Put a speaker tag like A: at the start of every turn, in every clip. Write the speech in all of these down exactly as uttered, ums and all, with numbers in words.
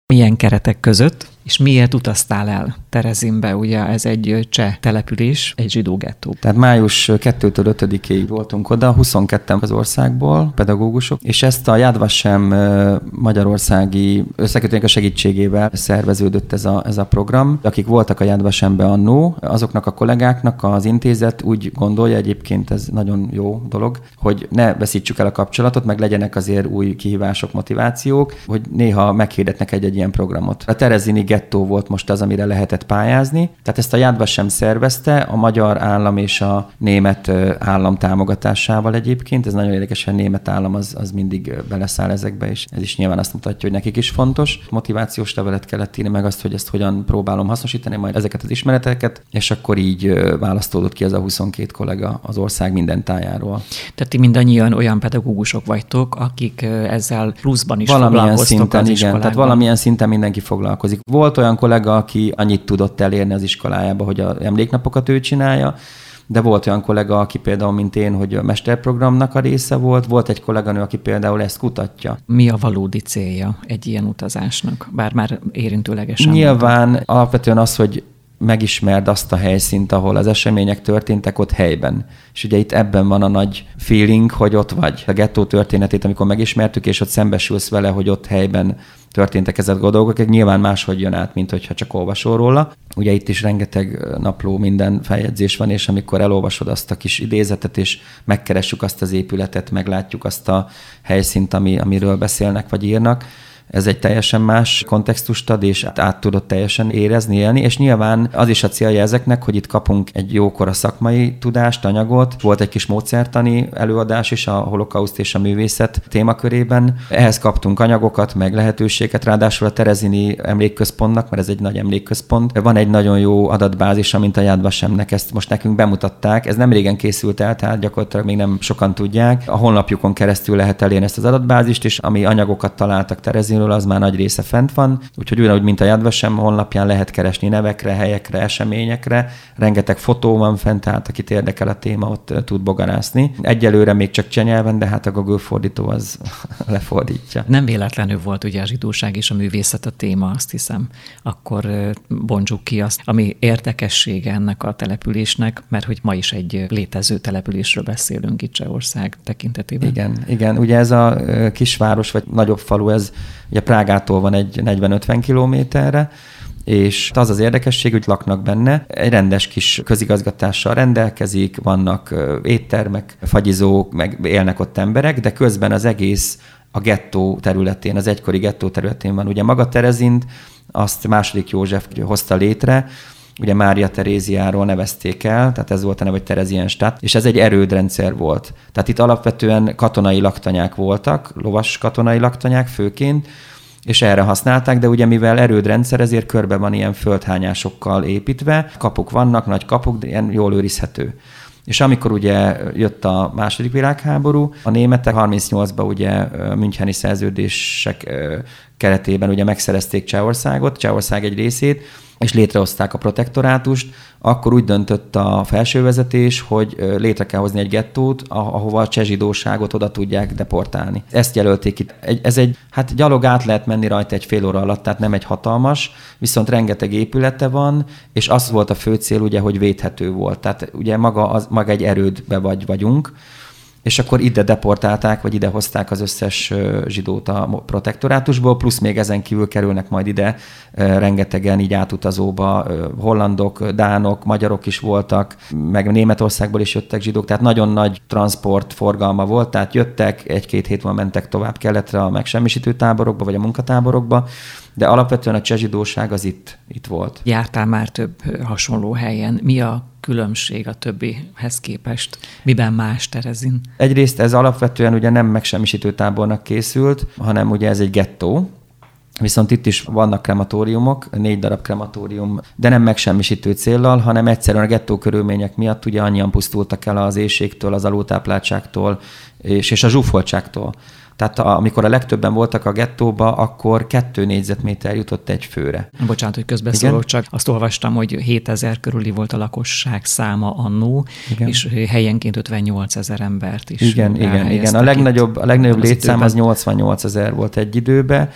A: Milyen keretek között, és miért utaztál el Terezinbe? Ugye ez egy cseh település, egy zsidó gettó.
B: Tehát május elsejétől ötödikéig voltunk oda, huszonketten az országból, pedagógusok, és ezt a Yad Vashem magyarországi összekötőnek a segítségével szerveződött ez a, ez a program. Akik voltak a Yad Vashembe annó, azoknak a kollégáknak az intézet úgy gondolja, egyébként ez nagyon jó dolog, hogy ne veszítsük el a kapcsolatot, meg legyenek azért új kihívások, motivációk, hogy néha meghirdetnek egy-egy ilyen programot. A terezini gettó volt most az, amire lehetett pályázni. Tehát ezt a Yad Vashem szervezte, a magyar állam és a német állam támogatásával egyébként. Ez nagyon érdekes, hogy a német állam az, az mindig beleszáll ezekbe, és ez is nyilván azt mutatja, hogy nekik is fontos. Motivációs levelet kellett írni, meg azt, hogy ezt hogyan próbálom hasznosítani, majd ezeket az ismereteket, és akkor így választódott ki az a huszonkét kollega az ország minden tájáról.
A: Tehát ti mindannyian olyan pedagógusok vagytok, akik ezzel pluszban is
B: valamilyen
A: foglalkoztok
B: szinten,
A: az
B: igen,
A: iskolákban.
B: tehát valamilyen szinten mindenki foglalkozik. Volt olyan kollega, aki annyit tudott elérni az iskolájába, hogy az emléknapokat ő csinálja, de volt olyan kollega, aki például, mint én, hogy a mesterprogramnak a része volt, volt egy kolléganő, aki például ezt kutatja.
A: Mi a valódi célja egy ilyen utazásnak? Bár már érintőlegesen
B: Nyilván
A: mondtad.
B: Alapvetően az, hogy megismerd azt a helyszínt, ahol az események történtek, ott helyben. És ugye itt ebben van a nagy feeling, hogy ott vagy. A gettó történetét, amikor megismertük, és ott szembesülsz vele, hogy ott helyben történtek ezek a dolgok, nyilván máshogy jön át, mint hogyha csak olvasol róla. Ugye itt is rengeteg napló, minden feljegyzés van, és amikor elolvasod azt a kis idézetet, és megkeressük azt az épületet, meglátjuk azt a helyszínt, ami, amiről beszélnek vagy írnak, ez egy teljesen más kontextust ad, és át tudod teljesen érezni, élni, és nyilván az is a célja ezeknek, hogy itt kapunk egy jókora szakmai tudást, anyagot. Volt egy kis módszertani előadás is a holokauszt és a művészet témakörében. Ehhez kaptunk anyagokat, meg lehetőséget, ráadásul a Terezini Emlékközpontnak, mert ez egy nagy emlékközpont. Van egy nagyon jó adatbázis, mint a Yad Vashemnek, ezt most nekünk bemutatták. Ez nem régen készült el, tehát gyakorlatilag még nem sokan tudják. A honlapjukon keresztül lehet elérni ezt az adatbázist, és ami anyagokat találtak Terezinről, az már nagy része fent van, úgyhogy ugyanúgy, mint a Yad Vashem honlapján lehet keresni nevekre, helyekre, eseményekre. Rengeteg fotó van fent, tehát akit érdekel a téma, ott tud bogarászni. Egyelőre még csak cseh nyelven, de hát a Google fordító az lefordítja.
A: Nem véletlenül volt ugye a zsidóság és a művészet a téma, azt hiszem. Akkor bontsuk ki azt, ami érdekessége ennek a településnek, mert hogy ma is egy létező településről beszélünk itt Csehország tekintetében.
B: Igen, igen. Ugye ez a kisváros, vagy nagyobb falu, ez ugye Prágától van egy negyven-ötven kilométerre, és az az érdekesség, hogy laknak benne, egy rendes kis közigazgatással rendelkezik, vannak éttermek, fagyizók, meg élnek ott emberek, de közben az egész a gettó területén, az egykori gettó területén van. Ugye maga Terezint, azt második József hozta létre, ugye Mária Teréziáról nevezték el, tehát ez volt a neve, hogy Terezienstadt, és ez egy erődrendszer volt. Tehát itt alapvetően katonai laktanyák voltak, lovas katonai laktanyák főként, és erre használták, de ugye mivel erődrendszer, ezért körbe van ilyen földhányásokkal építve, kapuk vannak, nagy kapuk, de ilyen jól őrizhető. És amikor ugye jött a második világháború, a németek harmincnyolcban ugye müncheni szerződések keretében ugye megszerezték Csehországot, Csehország egy részét, és létrehozták a protektorátust, akkor úgy döntött a felsővezetés, hogy létre kell hozni egy gettót, ahova a cseh zsidóságot oda tudják deportálni. Ezt jelölték itt. Ez egy, hát gyalog át lehet menni rajta egy fél óra alatt, tehát nem egy hatalmas, viszont rengeteg épülete van, és az volt a fő cél, ugye, hogy védhető volt. Tehát ugye maga, az, maga egy erődbe vagy vagyunk, és akkor ide deportálták, vagy ide hozták az összes zsidót a protektorátusból, plusz még ezen kívül kerülnek majd ide rengetegen így átutazóba, hollandok, dánok, magyarok is voltak, meg Németországból is jöttek zsidók, tehát nagyon nagy transport forgalma volt, tehát jöttek, egy-két hét múlva mentek tovább keletre a megsemmisítő táborokba, vagy a munkatáborokba, de alapvetően a cseh zsidóság az itt, itt volt.
A: Jártál már több hasonló helyen. Mi a különbség a többihez képest? Miben más Terezin?
B: Egyrészt ez alapvetően ugye nem megsemmisítő tábornak készült, hanem ugye ez egy gettó, viszont itt is vannak krematóriumok, négy darab krematórium, de nem megsemmisítő céllal, hanem egyszerűen a gettó körülmények miatt ugye annyian pusztultak el az éhségtől, az alultápláltságtól és, és a zsúfoltságtól. Tehát a, amikor a legtöbben voltak a gettóba, akkor kettő négyzetméter jutott egy főre.
A: Bocsánat, hogy közbeszólok, csak azt olvastam, hogy hétezer körüli volt a lakosság száma annó, igen. És helyenként ötvennyolcezer embert is.
B: Igen, igen, igen. A legnagyobb, a legnagyobb létszám az nyolcvannyolcezer volt egy időben.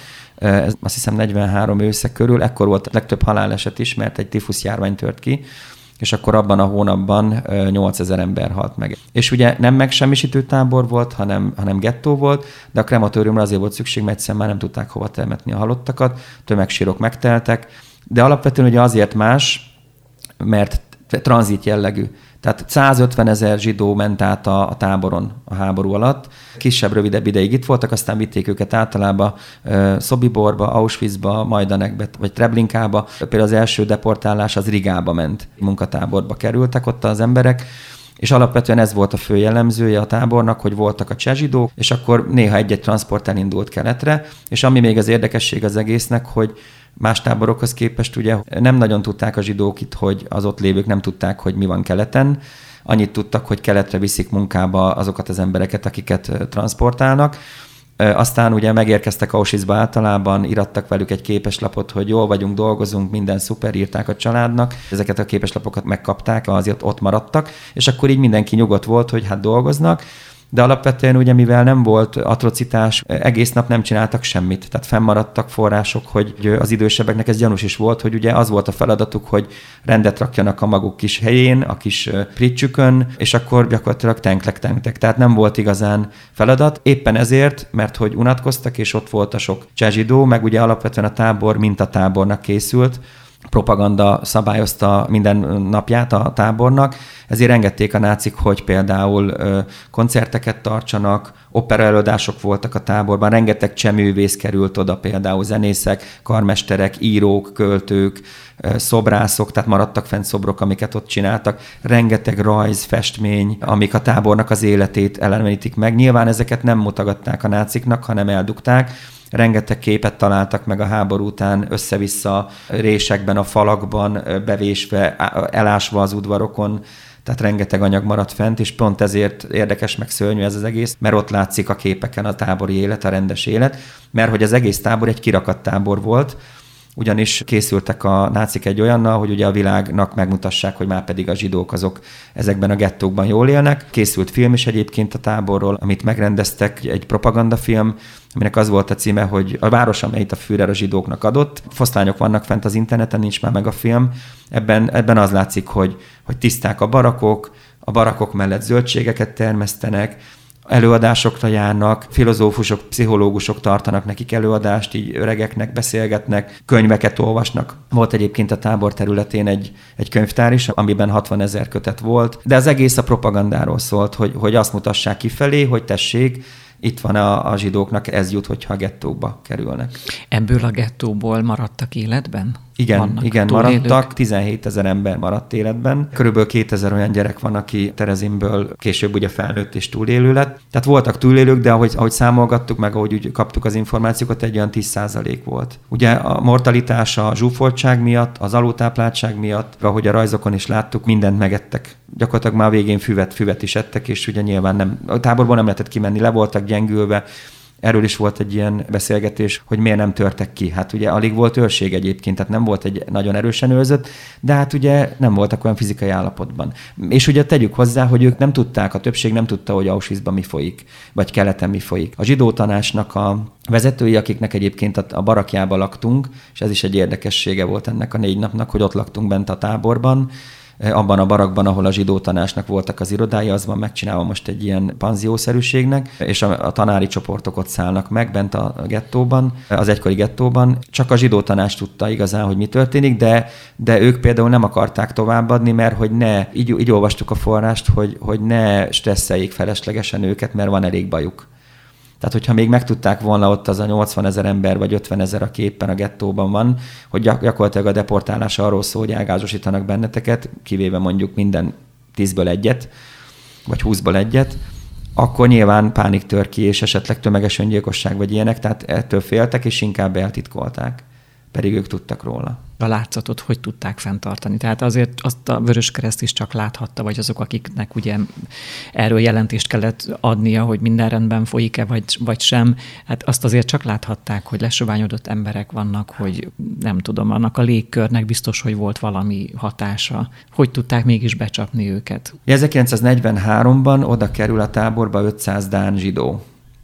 B: ez azt hiszem negyvenhárom ősze körül, ekkor volt a legtöbb haláleset is, mert egy tifusz járvány tört ki, és akkor abban a hónapban nyolcezer ember halt meg. És ugye nem megsemmisítő tábor volt, hanem, hanem gettó volt, de a krematóriumra azért volt szükség, mert egyszerűen már nem tudták hova temetni a halottakat, tömegsírok megteltek, de alapvetően ugye azért más, mert tranzit jellegű. Tehát százötven ezer zsidó ment át a, a táboron a háború alatt. Kisebb, rövidebb ideig itt voltak, aztán vitték őket általában uh, Szobiborba, Auschwitzba, Majdanekbe, vagy Treblinkába. Például az első deportálás az Rigába ment. Munkatáborba kerültek ott az emberek, és alapvetően ez volt a fő jellemzője a tábornak, hogy voltak a cseh zsidók, és akkor néha egy-egy transport elindult keletre, és ami még az érdekesség az egésznek, hogy más táborokhoz képest ugye nem nagyon tudták a zsidók itt, hogy az ott lévők nem tudták, hogy mi van keleten. Annyit tudtak, hogy keletre viszik munkába azokat az embereket, akiket transportálnak. Aztán ugye megérkeztek Auschwitzba általában, irattak velük egy képeslapot, hogy jól vagyunk, dolgozunk, minden szuper, írták a családnak. Ezeket a képeslapokat megkapták, azért ott maradtak, és akkor így mindenki nyugodt volt, hogy hát dolgoznak. De alapvetően ugye, mivel nem volt atrocitás, egész nap nem csináltak semmit. Tehát fennmaradtak források, hogy az idősebbeknek ez gyanús is volt, hogy ugye az volt a feladatuk, hogy rendet rakjanak a maguk kis helyén, a kis pricsükön, és akkor gyakorlatilag tenklek-tenktek. Tehát nem volt igazán feladat. Éppen ezért, mert hogy unatkoztak, és ott volt a sok cseh zsidó, meg ugye alapvetően a tábor mintatábornak készült, propaganda szabályozta minden napját a tábornak, ezért engedték a nácik, hogy például ö, koncerteket tartsanak, operaelőadások voltak a táborban, rengeteg cseművész került oda, például zenészek, karmesterek, írók, költők, ö, szobrászok, tehát maradtak fent szobrok, amiket ott csináltak, rengeteg rajz, festmény, amik a tábornak az életét elevenítik meg. Nyilván ezeket nem mutogatták a náciknak, hanem eldugták. Rengeteg képet találtak meg a háború után össze-vissza résekben, a falakban, bevésve, elásva az udvarokon, tehát rengeteg anyag maradt fent, és pont ezért érdekes meg szörnyű ez az egész, mert ott látszik a képeken a tábori élet, a rendes élet, mert hogy az egész tábor egy kirakadt tábor volt, ugyanis készültek a nácik egy olyannal, hogy ugye a világnak megmutassák, hogy már pedig a zsidók azok ezekben a gettókban jól élnek. Készült film is egyébként a táborról, amit megrendeztek, egy propagandafilm, aminek az volt a címe, hogy a város, amelyet a Führer a zsidóknak adott. Foszlányok vannak fent az interneten, nincs már meg a film. Ebben, ebben az látszik, hogy, hogy tiszták a barakok, a barakok mellett zöldségeket termesztenek, előadásokra járnak, filozófusok, pszichológusok tartanak nekik előadást, így öregeknek beszélgetnek, könyveket olvasnak. Volt egyébként a tábor területén egy, egy könyvtár is, amiben hatvanezer kötet volt, de az egész a propagandáról szólt, hogy, hogy azt mutassák kifelé, hogy tessék, itt van a, a zsidóknak, ez jut, hogyha a gettóba kerülnek.
A: Ebből a gettóból maradtak életben?
B: Igen,
A: Vannak
B: igen,
A: túlélők?
B: maradtak, tizenhétezer ember maradt életben. Körülbelül kétezer olyan gyerek van, aki Terezinből később ugye felnőtt és túlélő lett. Tehát voltak túlélők, de ahogy, ahogy számolgattuk, meg ahogy úgy kaptuk az információkat, egy olyan tíz százalék volt. Ugye a mortalitás a zsúfoltság miatt, az alultápláltság miatt, ahogy a rajzokon is láttuk, mindent megettek. Gyakorlatilag már végén füvet, füvet is ettek, és ugye nyilván nem, a táborból nem lehetett kimenni, le voltak gyengülve. Erről is volt egy ilyen beszélgetés, hogy miért nem törtek ki. Hát ugye alig volt őrség egyébként, tehát nem volt egy nagyon erősen őrzött, de hát ugye nem voltak olyan fizikai állapotban. És ugye tegyük hozzá, hogy ők nem tudták, a többség nem tudta, hogy Auschwitzban mi folyik, vagy keleten mi folyik. A zsidó tanácsnak a vezetői, akiknek egyébként a barakjában laktunk, és ez is egy érdekessége volt ennek a négy napnak, hogy ott laktunk bent a táborban, abban a barakban, ahol a zsidó tanácsnak voltak az irodái, az van megcsinálva most egy ilyen panziószerűségnek, és a, a tanári csoportok ott szállnak meg bent a gettóban, az egykori gettóban. Csak a zsidó tanács tudta igazán, hogy mi történik, de, de ők például nem akarták továbbadni, mert hogy ne, így, így olvastuk a forrást, hogy, hogy ne stresszeljék feleslegesen őket, mert van elég bajuk. Tehát, hogyha még megtudták volna ott az a nyolcvanezer ember, vagy ötvenezer, aki éppen a gettóban van, hogy gyakorlatilag a deportálás arról szól, hogy elgázosítanak benneteket, kivéve mondjuk minden tízből egyet, vagy húszból egyet, akkor nyilván pánik tör ki, és esetleg tömeges öngyilkosság, vagy ilyenek, tehát ettől féltek, és inkább eltitkolták. Pedig ők tudtak róla.
A: A látszatot hogy tudták fenntartani? Tehát azért azt a Vöröskereszt is csak láthatta, vagy azok, akiknek ugye erről jelentést kellett adnia, hogy minden rendben folyik-e, vagy, vagy sem, hát azt azért csak láthatták, hogy lesoványodott emberek vannak, hogy nem tudom, annak a légkörnek biztos, hogy volt valami hatása. Hogy tudták mégis becsapni őket?
B: ezerkilencszáznegyvenháromban oda kerül a táborba ötszáz dán zsidó.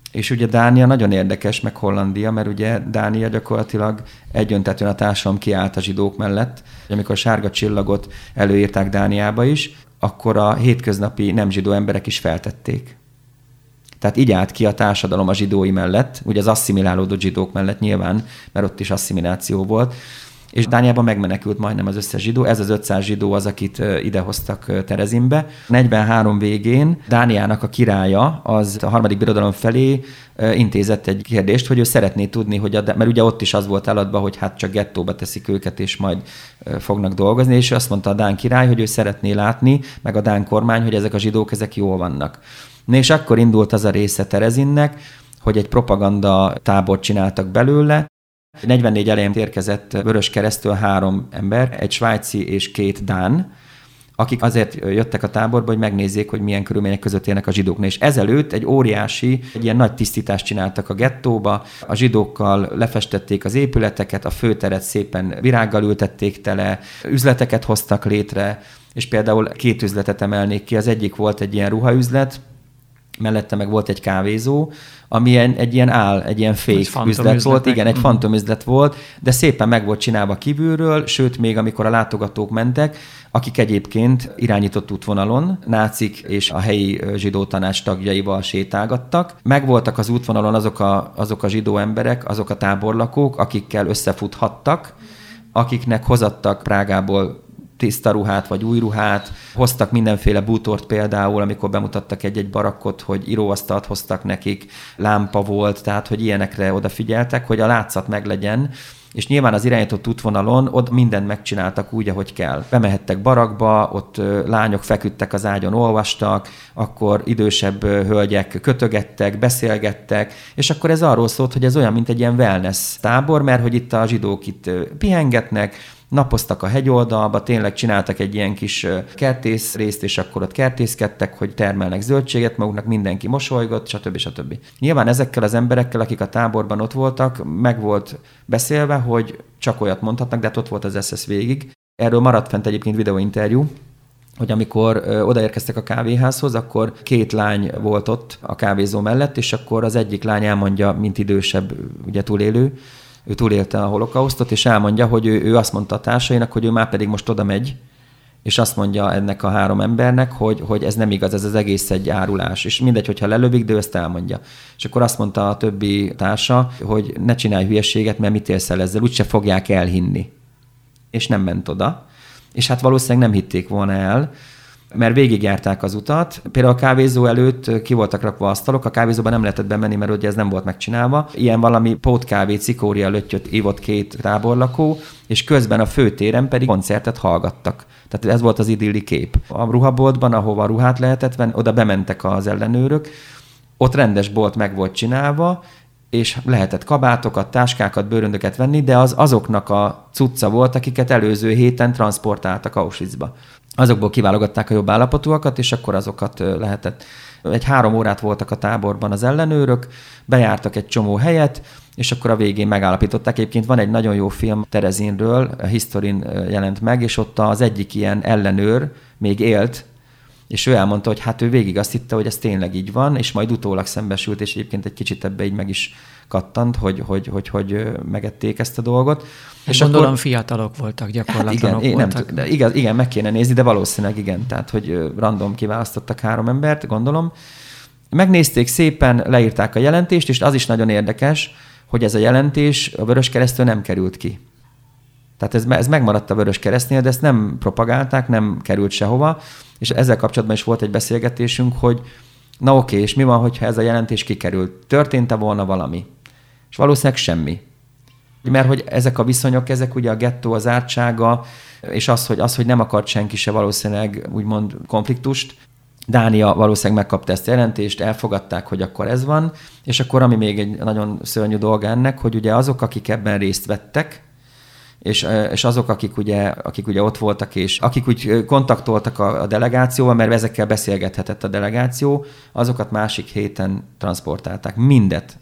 B: És ugye Dánia nagyon érdekes, meg Hollandia, mert ugye Dánia gyakorlatilag egyöntetően a társadalom kiállt a zsidók mellett. Amikor a sárga csillagot előírták Dániába is, akkor a hétköznapi nem zsidó emberek is feltették. Tehát így állt ki a társadalom a zsidói mellett, ugye az asszimilálódott zsidók mellett nyilván, mert ott is asszimiláció volt, és Dániában megmenekült majdnem az összes zsidó. Ez az ötszáz zsidó az, akit idehoztak Terezinbe. negyvenhárom végén Dániának a királya az a harmadik birodalom felé intézett egy kérdést, hogy ő szeretné tudni, hogy a, mert ugye ott is az volt eladva, hogy hát csak gettóba teszik őket, és majd fognak dolgozni, és azt mondta a dán király, hogy ő szeretné látni, meg a dán kormány, hogy ezek a zsidók, ezek jól vannak. Na és akkor indult az a része Terezinnek, hogy egy propaganda tábort csináltak belőle. negyvennégy elején érkezett Vöröskeresztől három ember, egy svájci és két dán, akik azért jöttek a táborba, hogy megnézzék, hogy milyen körülmények között élnek a zsidók. És ezelőtt egy óriási, egy ilyen nagy tisztítást csináltak a gettóba, a zsidókkal lefestették az épületeket, a főteret szépen virággal ültették tele, üzleteket hoztak létre, és például két üzletet emelnék ki. Az egyik volt egy ilyen ruhaüzlet, mellette meg volt egy kávézó, ami egy ilyen áll, egy ilyen fake üzlet volt, igen, egy fantomüzlet volt, de szépen meg volt csinálva kívülről, sőt, még amikor a látogatók mentek, akik egyébként irányított útvonalon, nácik és a helyi zsidó tanács tagjaival sétálgattak. Megvoltak az útvonalon azok a, azok a zsidó emberek, azok a táborlakók, akikkel összefuthattak, akiknek hozattak Prágából tiszta ruhát, vagy új ruhát, hoztak mindenféle bútort például, amikor bemutattak egy-egy barakkot, hogy íróasztalt hoztak nekik, lámpa volt, tehát hogy ilyenekre odafigyeltek, hogy a látszat meglegyen, és nyilván az irányított útvonalon ott mindent megcsináltak úgy, ahogy kell. Bemehettek barakba, ott lányok feküdtek az ágyon, olvastak, akkor idősebb hölgyek kötögettek, beszélgettek, és akkor ez arról szólt, hogy ez olyan, mint egy ilyen wellness tábor, mert hogy itt a zsidók itt pihengetnek, napoztak a hegyoldalba, tényleg csináltak egy ilyen kis kertész részt, és akkor ott kertészkedtek, hogy termelnek zöldséget maguknak, mindenki mosolygott, stb. stb. Nyilván ezekkel az emberekkel, akik a táborban ott voltak, meg volt beszélve, hogy csak olyat mondhatnak, de hát ott volt az es es végig. Erről maradt fent egyébként videóinterjú, hogy amikor ö, odaérkeztek a kávéházhoz, akkor két lány volt ott a kávézó mellett, és akkor az egyik lány elmondja, mint idősebb, ugye túlélő, ő túlélte a holokausztot, és elmondja, hogy ő, ő azt mondta a társainak, hogy ő már pedig most oda megy, és azt mondja ennek a három embernek, hogy, hogy ez nem igaz, ez az egész egy árulás. És mindegy, hogyha lelövik, de ő ezt elmondja. És akkor azt mondta a többi társa, hogy ne csinálj hülyeséget, mert mit élsz el ezzel, úgyse fogják elhinni. És nem ment oda. És hát valószínűleg nem hitték volna el, mert végigjárták az utat. Például a kávézó előtt ki voltak rakva asztalok, a kávézóban nem lehetett bemenni, mert ugye ez nem volt megcsinálva. Ilyen valami pótkávé, cikória löttyöt ívott két táborlakó, és közben a főtéren pedig koncertet hallgattak. Tehát ez volt az idilli kép. A ruhaboltban, ahova ruhát lehetett venni, oda bementek az ellenőrök, ott rendes bolt meg volt csinálva, és lehetett kabátokat, táskákat, bőröndöket venni, de az azoknak a cucca volt, akiket előző héten transportáltak Auschwitzba. Azokból kiválogatták a jobb állapotúakat, és akkor azokat lehetett. Egy három órát voltak a táborban az ellenőrök, bejártak egy csomó helyet, és akkor a végén megállapították. Egyébként van egy nagyon jó film Terezinről, a Historin jelent meg, és ott az egyik ilyen ellenőr még élt, és ő elmondta, hogy hát ő végig azt hitte, hogy ez tényleg így van, és majd utólag szembesült, és egyébként egy kicsit ebbe így meg is kattant, hogy hogy, hogy, hogy megették ezt a dolgot.
A: És gondolom akkor fiatalok voltak, gyakorlatilag
B: hát igen,
A: voltak.
B: Nem, de igaz, igen, meg kéne nézni, de valószínűleg igen. Tehát, hogy random kiválasztottak három embert, gondolom. Megnézték szépen, leírták a jelentést, és az is nagyon érdekes, hogy ez a jelentés a Vöröskeresztől nem került ki. Tehát ez, ez megmaradt a Vöröskeresztnél, de ezt nem propagálták, nem került sehova, és ezzel kapcsolatban is volt egy beszélgetésünk, hogy na oké, és mi van, hogyha ez a jelentés kikerült? Történt-e volna valami? És valószínűleg semmi. Mert hogy ezek a viszonyok, ezek ugye a gettó, az ártsága, és az, hogy, az, hogy nem akart senki se valószínűleg úgymond konfliktust. Dánia valószínűleg megkapta ezt a jelentést, elfogadták, hogy akkor ez van, és akkor ami még egy nagyon szörnyű dolga ennek, hogy ugye azok, akik ebben részt vettek, és, és azok, akik ugye, akik ugye ott voltak, és akik úgy kontaktoltak a, a delegációval, mert ezekkel beszélgethetett a delegáció, azokat másik héten transportálták. Mindet.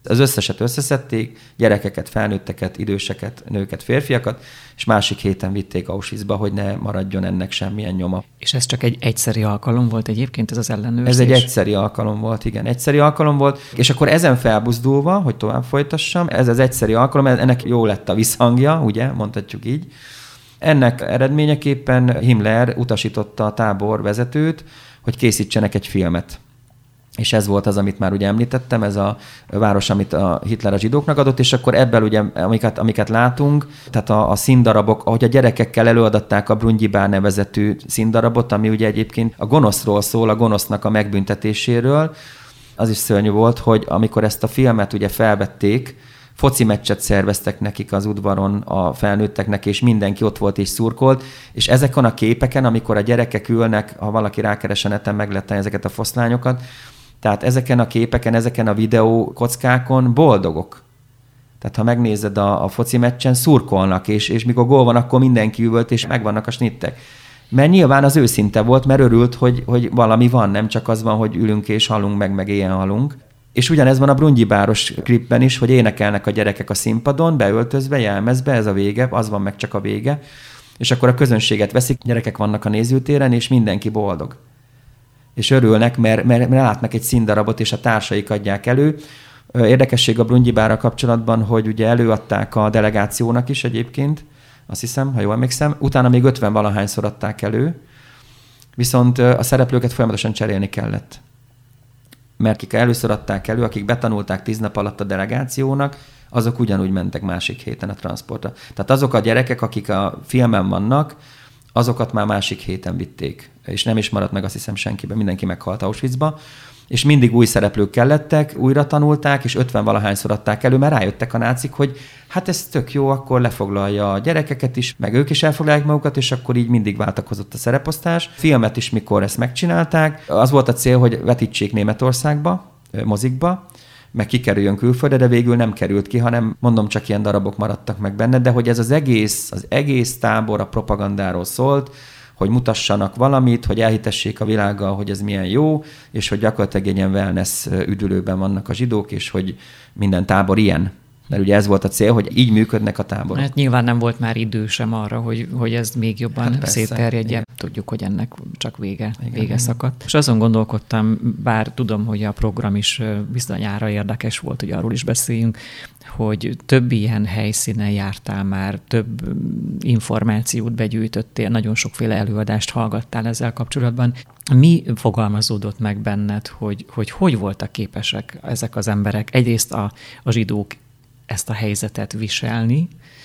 B: Az összeset összeszedték, gyerekeket, felnőtteket, időseket, nőket, férfiakat, és másik héten vitték Auschwitzba, hogy ne maradjon ennek semmilyen nyoma.
A: És ez csak egy egyszeri alkalom volt egyébként, ez az ellenőrzés?
B: Ez egy egyszeri alkalom volt, igen. Egyszeri alkalom volt, és akkor ezen felbuzdulva, hogy tovább folytassam, ez az egyszeri alkalom, ennek jó lett a visszhangja, ugye, mondhatjuk így. Ennek eredményeképpen Himmler utasította a tábor vezetőt, hogy készítsenek egy filmet. És ez volt az, amit már ugye említettem, ez a város, amit a Hitler a zsidóknak adott, és akkor ebből ugye, amiket, amiket látunk, tehát a, a színdarabok, ahogy a gyerekekkel előadatták a Brungyibár nevezetű színdarabot, ami ugye egyébként a gonoszról szól, a gonosznak a megbüntetéséről, az is szörnyű volt, hogy amikor ezt a filmet ugye felvették, foci meccset szerveztek nekik az udvaron a felnőtteknek, és mindenki ott volt és szurkolt, és ezeken a képeken, amikor a gyerekek ülnek, ha valaki rákeres a neten, meg lehet tenni ezeket a foszlányokat, tehát ezeken a képeken, ezeken a videó kockákon boldogok. Tehát ha megnézed a, a foci meccsen, szurkolnak, és, és mikor gól van, akkor mindenki üvölt, és megvannak a snittek. Mert nyilván az őszinte volt, mert örült, hogy, hogy valami van, nem csak az van, hogy ülünk és halunk meg, meg ilyen halunk. És ugyanez van a Brungyibáros klipben is, hogy énekelnek a gyerekek a színpadon, beöltözve, jelmezbe, ez a vége, az van meg csak a vége. És akkor a közönséget veszik, gyerekek vannak a nézőtéren, és mindenki boldog. És örülnek, mert, mert, mert látnak egy színdarabot, és a társaik adják elő. Érdekesség a Brungyibárral kapcsolatban, hogy ugye előadták a delegációnak is egyébként, azt hiszem, ha jól emlékszem, utána még ötven valahányszor adták elő, viszont a szereplőket folyamatosan cserélni kellett. Mert akik először adták elő, akik betanulták tíz nap alatt a delegációnak, azok ugyanúgy mentek másik héten a transportra. Tehát azok a gyerekek, akik a filmen vannak, azokat már másik héten vitték. És nem is maradt meg, azt hiszem, senkiben, mindenki meghalt Auschwitzba. És mindig új szereplők kellettek, újra tanulták, és ötven valahányszor adták elő, mert rájöttek a nácik, hogy hát ez tök jó, akkor lefoglalja a gyerekeket is, meg ők is elfoglalják magukat, és akkor így mindig váltakozott a szereposztás. Filmet is, mikor ezt megcsinálták, az volt a cél, hogy vetítsék Németországba, mozikba, meg kikerüljön külföldre, de végül nem került ki, hanem mondom, csak ilyen darabok maradtak meg benne, de hogy ez az egész, az egész tábor a propagandáról szólt, hogy mutassanak valamit, hogy elhitessék a világgal, hogy ez milyen jó, és hogy gyakorlatilag egy ilyen wellness üdülőben vannak a zsidók, és hogy minden tábor ilyen. Mert ugye ez volt a cél, hogy így működnek a táborok.
A: Hát nyilván nem volt már idő sem arra, hogy, hogy ez még jobban hát szétterjedjen. Tudjuk, hogy ennek csak vége, igen, vége igen. szakadt. És azon gondolkodtam, bár tudom, hogy a program is bizonyára érdekes volt, hogy arról is beszéljünk, hogy több ilyen helyszínen jártál már, több információt begyűjtöttél, nagyon sokféle előadást hallgattál ezzel kapcsolatban. Mi fogalmazódott meg benned, hogy hogy, hogy voltak képesek ezek az emberek, egyrészt a, a zsidók ezt a helyzetet viselni,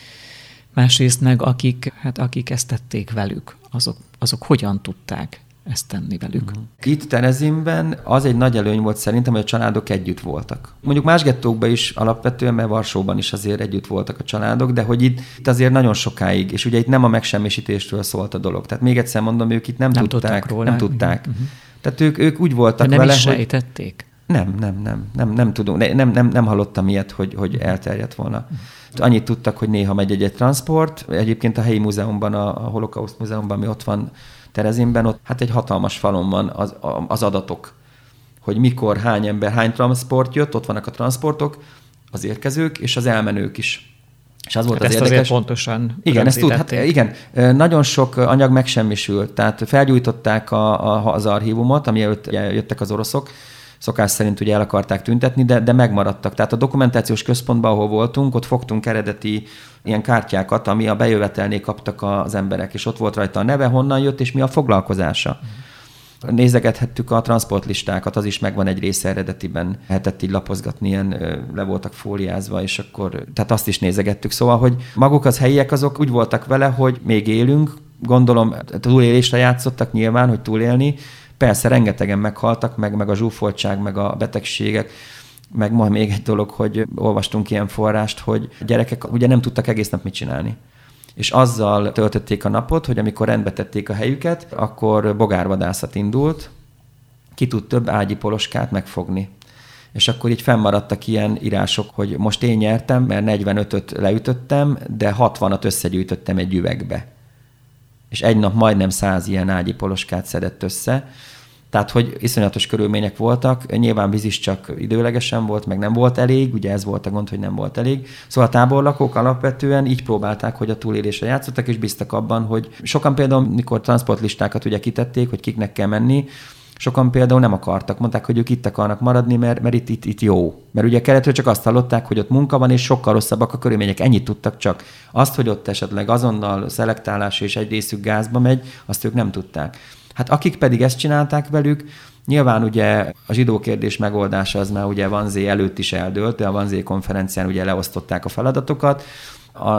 A: másrészt meg akik, hát akik ezt tették velük, azok, azok hogyan tudták ezt tenni velük?
B: Itt Terezinben az egy nagy előny volt szerintem, hogy a családok együtt voltak. Mondjuk más gettókban is alapvetően, mert Varsóban is azért együtt voltak a családok, de hogy itt, itt azért nagyon sokáig, és ugye itt nem a megsemmisítésről szólt a dolog. Tehát még egyszer mondom, ők itt nem, nem tudták. Róla. Nem tudták. Uh-huh. Tehát ők, ők úgy voltak
A: de nem
B: vele,
A: is sejtették?
B: Nem, nem, nem, nem, nem tudunk, nem, nem, nem hallottam ilyet, hogy, hogy elterjedt volna. Annyit tudtak, hogy néha megy egy-egy transport. Egyébként a helyi múzeumban, a Holokauszt múzeumban, ami ott van Terezinben, ott hát egy hatalmas falon van az, az adatok, hogy mikor, hány ember, hány transport jött, ott vannak a transportok, az érkezők és az elmenők is. És az volt
A: hát
B: az
A: ezt
B: érdekes.
A: Azért pontosan
B: igen, ezt tud, hát igen, nagyon sok anyag megsemmisült, tehát felgyújtották a, a, az archívumot, ami előtt jöttek az oroszok, szokás szerint ugye el akarták tüntetni, de, de megmaradtak. Tehát a dokumentációs központban, ahol voltunk, ott fogtunk eredeti ilyen kártyákat, ami a bejövetelnél kaptak az emberek, és ott volt rajta a neve, honnan jött, és mi a foglalkozása. Mm. Nézegethettük a transportlistákat, az is megvan egy része eredetiben, lehetett így lapozgatni, ilyen le voltak fóliázva, és akkor, tehát azt is nézegettük. Szóval, hogy maguk az helyiek azok úgy voltak vele, hogy még élünk, gondolom túlélésre játszottak nyilván, hogy túlélni. Persze, rengetegen meghaltak, meg, meg a zsúfoltság, meg a betegségek, meg majd még egy dolog, hogy olvastunk ilyen forrást, hogy gyerekek ugye nem tudtak egész nap mit csinálni. És azzal töltötték a napot, hogy amikor rendbe tették a helyüket, akkor bogárvadászat indult, ki tud több ágyi poloskát megfogni. És akkor így fennmaradtak ilyen írások, hogy most én nyertem, mert negyvenötöt leütöttem, de hatvanat összegyűjtöttem egy üvegbe. És egy nap majdnem száz ilyen ágyi poloskát szedett össze. Tehát, hogy iszonyatos körülmények voltak, nyilván víz is csak időlegesen volt, meg nem volt elég, ugye ez volt a gond, hogy nem volt elég. Szóval a táborlakók alapvetően így próbálták, hogy a túlélésre játszottak, és bíztak abban, hogy sokan például, mikor transportlistákat ugye kitették, hogy kiknek kell menni, sokan például nem akartak, mondták, hogy ők itt akarnak maradni, mert, mert itt, itt, itt jó. Mert ugye keletről csak azt hallották, hogy ott munka van, és sokkal rosszabbak a körülmények. Ennyit tudtak csak. Azt, hogy ott esetleg azonnal szelektálás és egy részük gázba megy, azt ők nem tudták. Hát akik pedig ezt csinálták velük, nyilván ugye a zsidó kérdés megoldása az már ugye Wannsee előtt is eldőlt, de a Wannsee konferencián ugye leosztották a feladatokat. A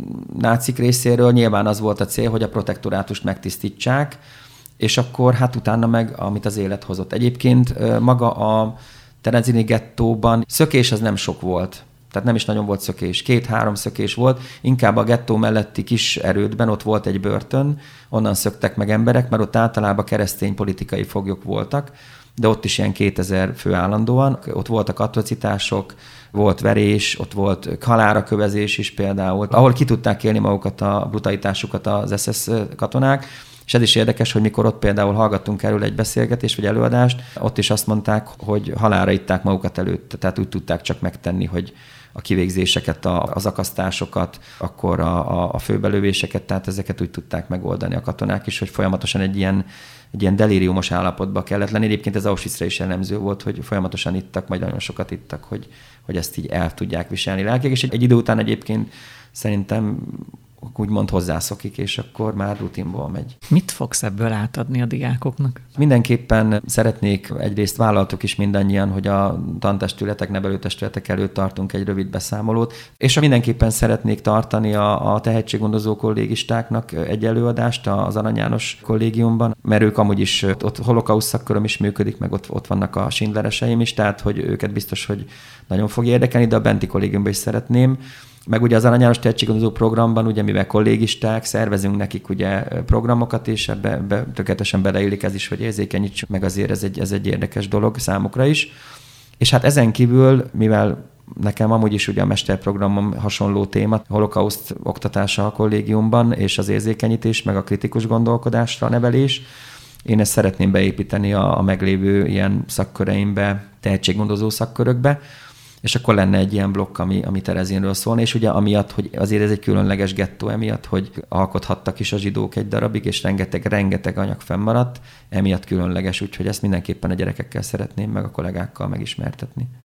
B: nácik részéről nyilván az volt a cél, hogy a protektorátust megtisztítsák, és akkor hát utána meg, amit az élet hozott. Egyébként maga a terezini gettóban szökés az nem sok volt. Tehát nem is nagyon volt szökés. Két-három szökés volt. Inkább a gettó melletti kis erődben ott volt egy börtön, onnan szöktek meg emberek, mert ott általában keresztény politikai foglyok voltak, de ott is ilyen kétezer fő állandóan. Ott voltak atrocitások, volt verés, ott volt halálra kövezés is például, ahol ki tudták élni magukat a brutalitásukat az es es katonák. És ez is érdekes, hogy mikor ott például hallgattunk erről egy beszélgetést vagy előadást, ott is azt mondták, hogy halálra itták magukat előtt, tehát úgy tudták csak megtenni, hogy a kivégzéseket, az akasztásokat, akkor a, a, a főbelövéseket, tehát ezeket úgy tudták megoldani a katonák is, hogy folyamatosan egy ilyen, egy ilyen delíriumos állapotba kellett lenni. Egyébként ez Auschwitzra is jellemző volt, hogy folyamatosan ittak, majd nagyon sokat ittak, hogy, hogy ezt így el tudják viselni lelkileg, és egy, egy idő után egyébként szerintem úgymond hozzászokik, és akkor már rutinból megy.
A: Mit fogsz ebből átadni a diákoknak?
B: Mindenképpen szeretnék, egyrészt vállaltuk is mindannyian, hogy a tantestületek, nevelőtestületek előtt tartunk egy rövid beszámolót, és mindenképpen szeretnék tartani a, a tehetséggondozó kollégistáknak egy előadást az Arany János kollégiumban, mert ők amúgy is, ott holokauszt szakköröm is működik, meg ott, ott vannak a Schindlereseim is, tehát hogy őket biztos, hogy nagyon fog érdekelni, de a benti kollégiumban is szeretném. Meg ugye az Arany János tehetséggondozó programban, ugye mivel kollégisták, szervezünk nekik ugye programokat, és ebbe, ebbe tökéletesen beleillik ez is, hogy érzékenyítsük, meg azért ez egy, ez egy érdekes dolog számukra is. És hát ezen kívül, mivel nekem amúgy is ugye a mesterprogramom hasonló téma, holokauszt oktatása a kollégiumban, és az érzékenyítés, meg a kritikus gondolkodásra nevelés, én ezt szeretném beépíteni a, a meglévő ilyen szakköreimbe, tehetséggondozó szakkörökbe, és akkor lenne egy ilyen blokk, ami, ami Terezinről szólna, és ugye amiatt, hogy azért ez egy különleges gettó, emiatt, hogy alkothattak is a zsidók egy darabig, és rengeteg, rengeteg anyag fennmaradt, emiatt különleges, úgyhogy ezt mindenképpen a gyerekekkel szeretném, meg a kollégákkal megismertetni.